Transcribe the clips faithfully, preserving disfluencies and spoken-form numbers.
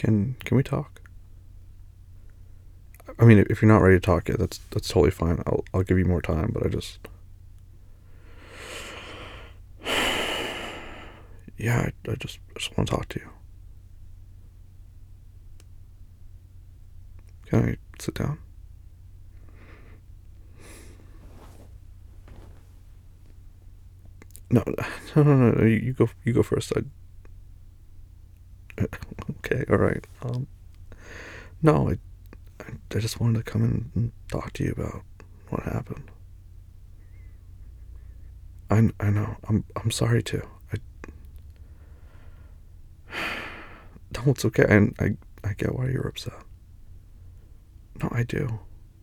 Can can we talk? I mean, if you're not ready to talk yet, that's that's totally fine. I'll I'll give you more time, but I just yeah, I, I just I just want to talk to you. Can I sit down? No, no, no, no. no you, you go. You go first. I. Okay. All right. Um. No, I. I, I just wanted to come in and talk to you about what happened. I. I know. I'm. I'm sorry too. I. No, it's okay. And I. I get why you're upset. No, I do.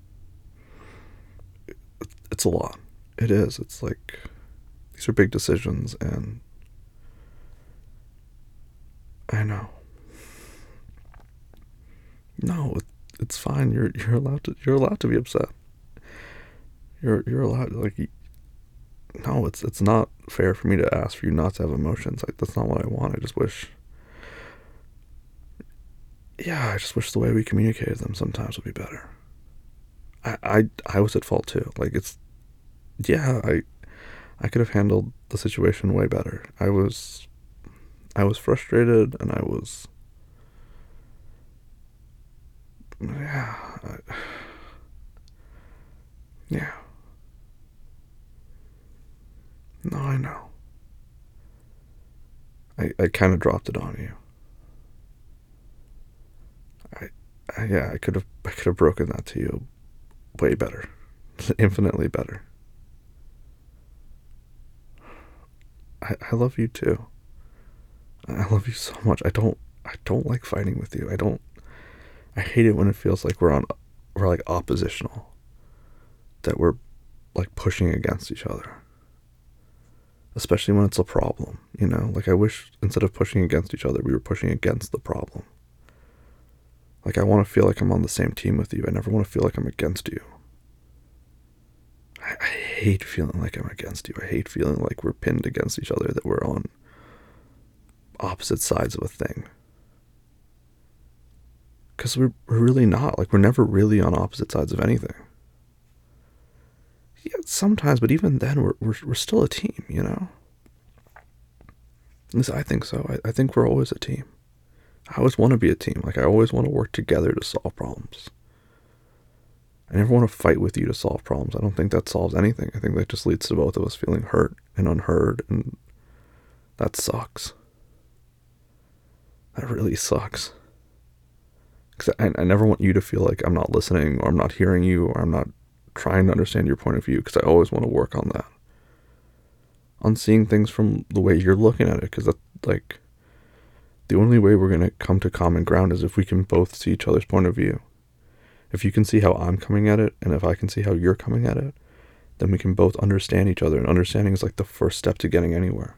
It, it's a lot. It is. It's like these are big decisions, and I know. No, it, it's fine. You're you're allowed to you're allowed to be upset. You're you're allowed like no, it's it's not fair for me to ask for you not to have emotions. Like that's not what I want. I just wish yeah, I just wish the way we communicated them sometimes would be better. I I, I was at fault too. Like it's yeah, I I could have handled the situation way better. I was I was frustrated and I was yeah, I, yeah. No, I know. I, I kind of dropped it on you. I, I yeah, I could have I could have broken that to you way better, infinitely better. I, I love you too. I love you so much. I don't I don't like fighting with you. I don't. I hate it when it feels like we're on we're like oppositional. That we're like pushing against each other. Especially when it's a problem, you know? Like I wish instead of pushing against each other, we were pushing against the problem. Like I want to feel like I'm on the same team with you. I never want to feel like I'm against you. I, I hate feeling like I'm against you. I hate feeling like we're pinned against each other, that we're on opposite sides of a thing. Because we're, we're really not. Like we're never really on opposite sides of anything. Yeah, sometimes, but even then, we're we're, we're still a team, you know? At least I think so. I, I think we're always a team. I always want to be a team. Like, I always want to work together to solve problems. I never want to fight with you to solve problems. I don't think that solves anything. I think that just leads to both of us feeling hurt and unheard, and that sucks. That really sucks. Because I, I never want you to feel like I'm not listening, or I'm not hearing you, or I'm not trying to understand your point of view, because I always want to work on that. On seeing things from the way you're looking at it, because that's like the only way we're going to come to common ground is if we can both see each other's point of view. If you can see how I'm coming at it, and if I can see how you're coming at it, then we can both understand each other, and understanding is like the first step to getting anywhere.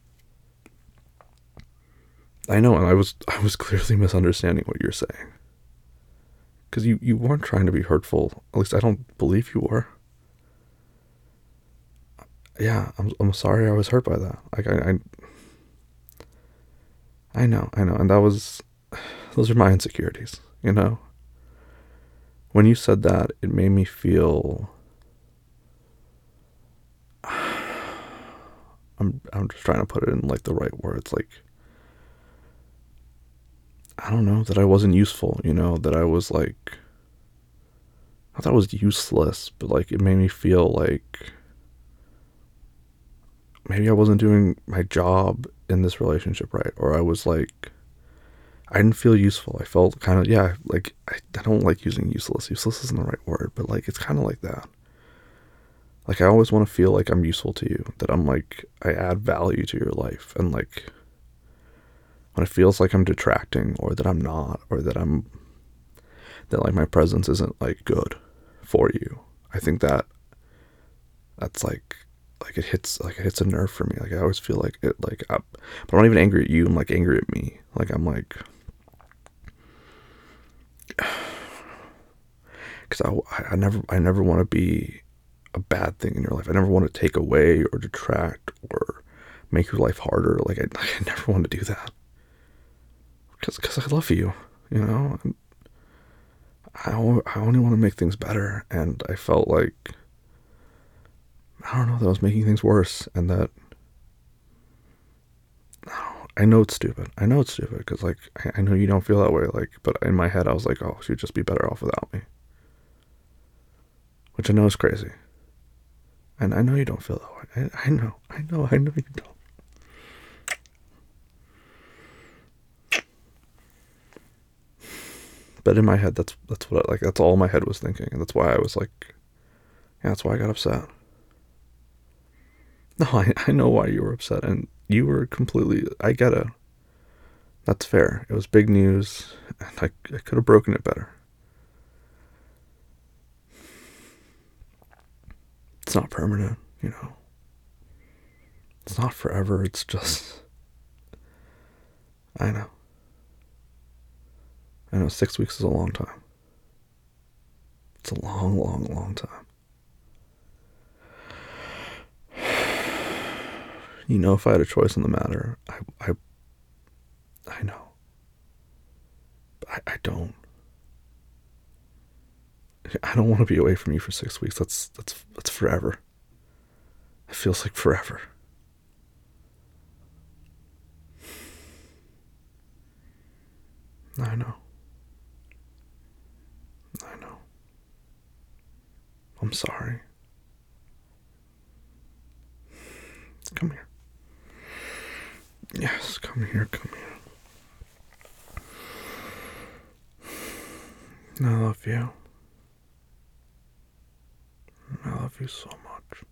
I know, and I was I was clearly misunderstanding what you're saying. Because you, you weren't trying to be hurtful. At least I don't believe you were. Yeah, I'm I'm sorry I was hurt by that. Like I, I I know, I know, and that was those are my insecurities, you know? When you said that, it made me feel I'm I'm just trying to put it in like the right words, like I don't know, that I wasn't useful, you know, that I was like I thought I was useless, but like it made me feel like maybe I wasn't doing my job in this relationship right, or I was like I didn't feel useful. I felt kind of, yeah, like, I, I don't like using useless. Useless isn't the right word, but, like, it's kind of like that. Like, I always want to feel like I'm useful to you, that I'm, like, I add value to your life, and, like, when it feels like I'm detracting, or that I'm not, or that I'm, that, like, my presence isn't, like, good for you, I think that, that's, like, like, it hits, like, it hits a nerve for me. Like, I always feel like it, like, I, but I'm not even angry at you, I'm, like, angry at me. Like, I'm, like, because I, I never I never want to be a bad thing in your life. I never want to take away or detract or make your life harder. Like I, like, I never want to do that because because I love you. you know? And I, I only want to make things better, and I felt like, I don't know, that I was making things worse, and that, I know it's stupid. I know it's stupid, because, like, I, I know you don't feel that way, like, but in my head, I was like, oh, she'd just be better off without me. Which I know is crazy. And I know you don't feel that way. I, I know, I know, I know you don't. But in my head, that's that's what I, like that's all my head was thinking, and that's why I was like, yeah, that's why I got upset. No, I I know why you were upset, and you were completely. I get it. That's fair. It was big news, and I I could have broken it better. It's not permanent, you know. It's not forever. It's just. I know. I know. Six weeks is a long time. It's a long, long, long time. You know, if I had a choice in the matter, I, I, I know. But I, I don't. I don't want to be away from you for six weeks. That's that's that's forever. It feels like forever. I know. I know. I'm sorry. Come here. Yes, come here, come here. I love you. I love you so much.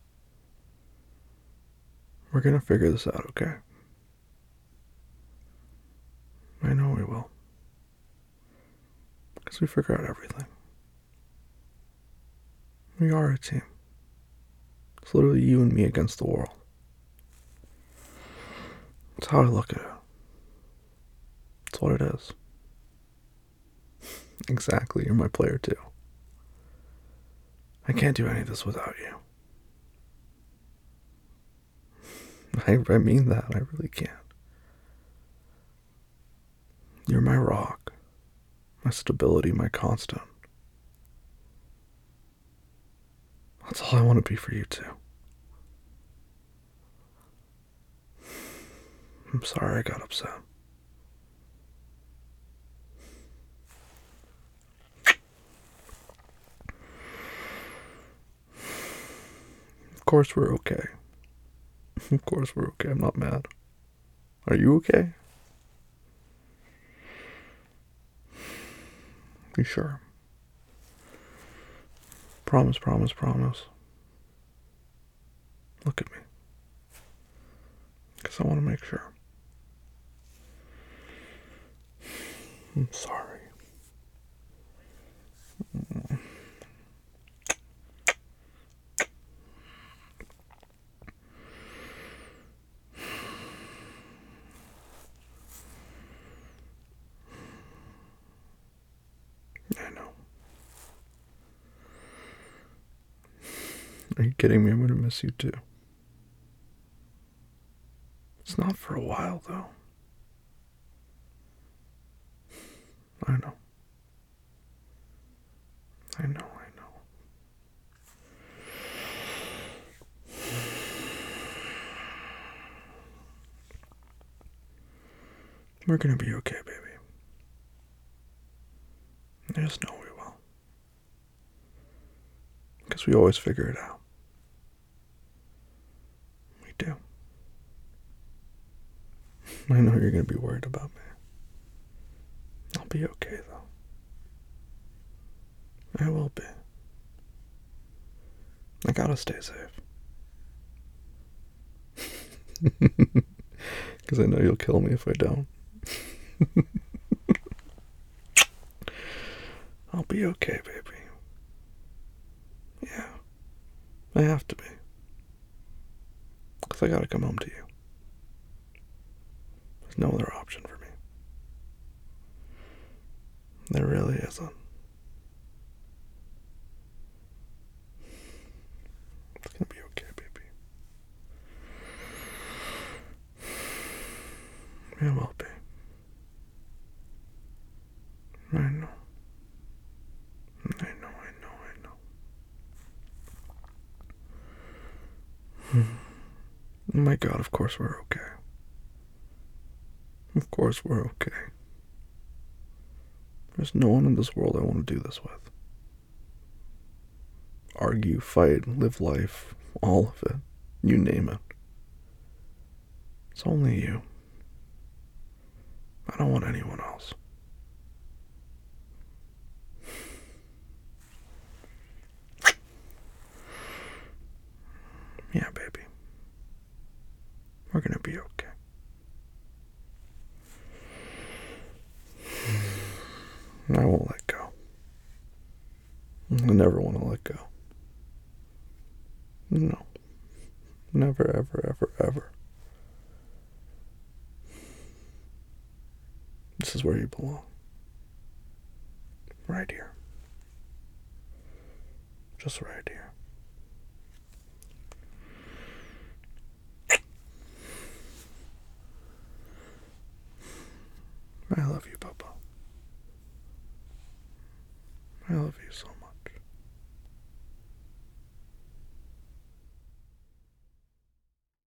We're gonna figure this out, okay? I know we will. Because we figure out everything. We are a team. It's literally you and me against the world. That's how I look at it. That's what it is. Exactly, you're my player too. I can't do any of this without you. I, I mean that, I really can't. You're my rock, my stability, my constant. That's all I want to be for you too. I'm sorry I got upset. Of course we're okay. Of course we're okay. I'm not mad. Are you okay? You sure? Promise, promise, promise. Look at me. Because I want to make sure. I'm sorry. I know. Are you kidding me? I'm gonna miss you too. It's not for a while, though. I know. I know, I know. We're gonna be okay, baby. I just know we will. Because we always figure it out. We do. I know you're gonna be worried about me. I'll be okay, though. I will be. I gotta stay safe. Because I know you'll kill me if I don't. I'll be okay, baby. Yeah. I have to be. Because I gotta come home to you. There's no other option for me. There really isn't. It's gonna be okay, baby. It will be. Oh my God, of course we're okay. Of course we're okay. There's no one in this world I want to do this with. Argue, fight, live life, all of it. You name it. It's only you. I don't want anyone else. Yeah, baby. We're gonna be okay. I won't let go. I never want to let go. No. Never, ever, ever, ever. This is where you belong. Right here. Just right here. I love you, Papa. I love you so